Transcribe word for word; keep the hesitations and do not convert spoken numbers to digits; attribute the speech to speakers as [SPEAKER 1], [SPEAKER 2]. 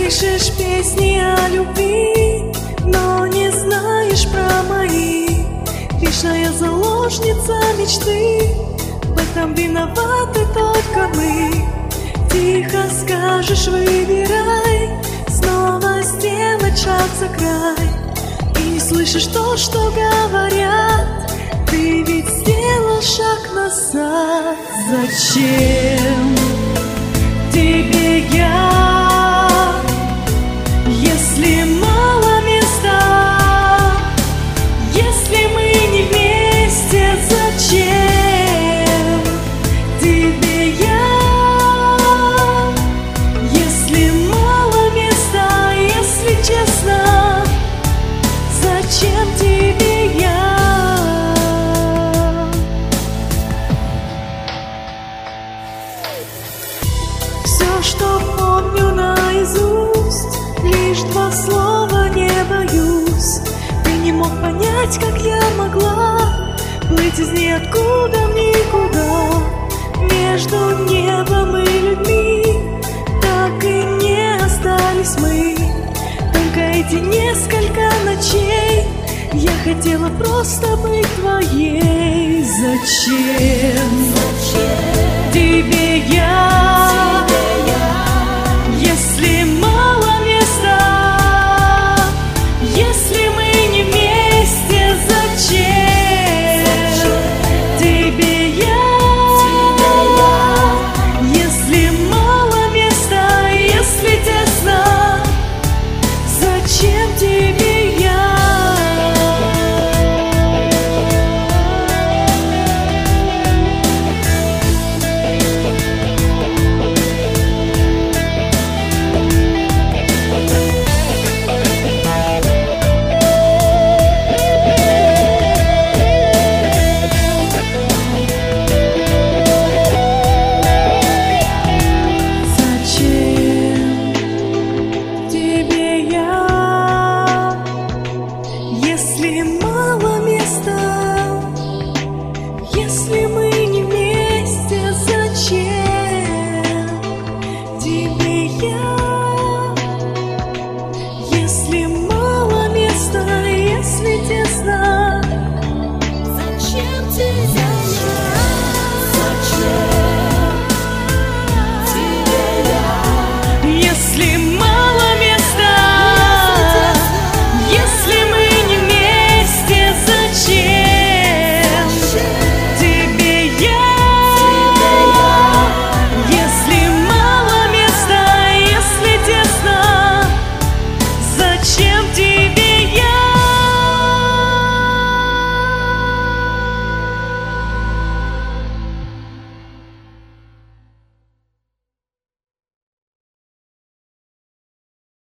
[SPEAKER 1] Пишешь песни о любви, но не знаешь про мои. Вечная заложница мечты, в этом виноваты только мы. Тихо скажешь, выбирай, снова сделать шаг за край. И не слышишь то, что говорят, ты ведь сделал шаг назад. Зачем тебе я, если мало места, если мы не вместе? Зачем тебе я, если мало места, если честно? Зачем тебе я? Все, что помню наизусть, лишь два слова, не боюсь. Ты не мог понять, как я могла плыть из ниоткуда в никуда. Между небом и людьми так и не остались мы. Только эти несколько ночей я хотела просто быть твоей. Зачем, Зачем? тебе я?